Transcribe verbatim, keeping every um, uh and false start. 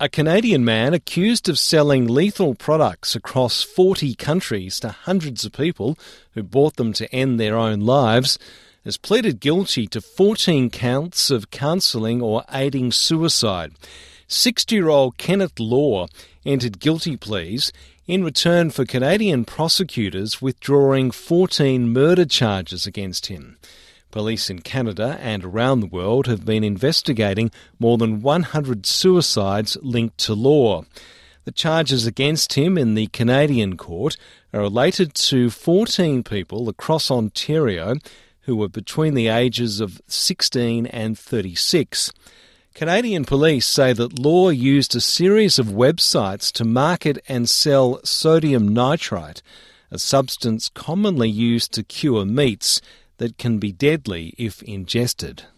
A Canadian man accused of selling lethal products across forty countries to hundreds of people who bought them to end their own lives has pleaded guilty to fourteen counts of counselling or aiding suicide. sixty-year-old Kenneth Law entered guilty pleas in return for Canadian prosecutors withdrawing fourteen murder charges against him. Police in Canada and around the world have been investigating more than one hundred suicides linked to Law. The charges against him in the Canadian court are related to fourteen people across Ontario who were between the ages of sixteen and thirty-six. Canadian police say that Law used a series of websites to market and sell sodium nitrite, a substance commonly used to cure meats that can be deadly if ingested.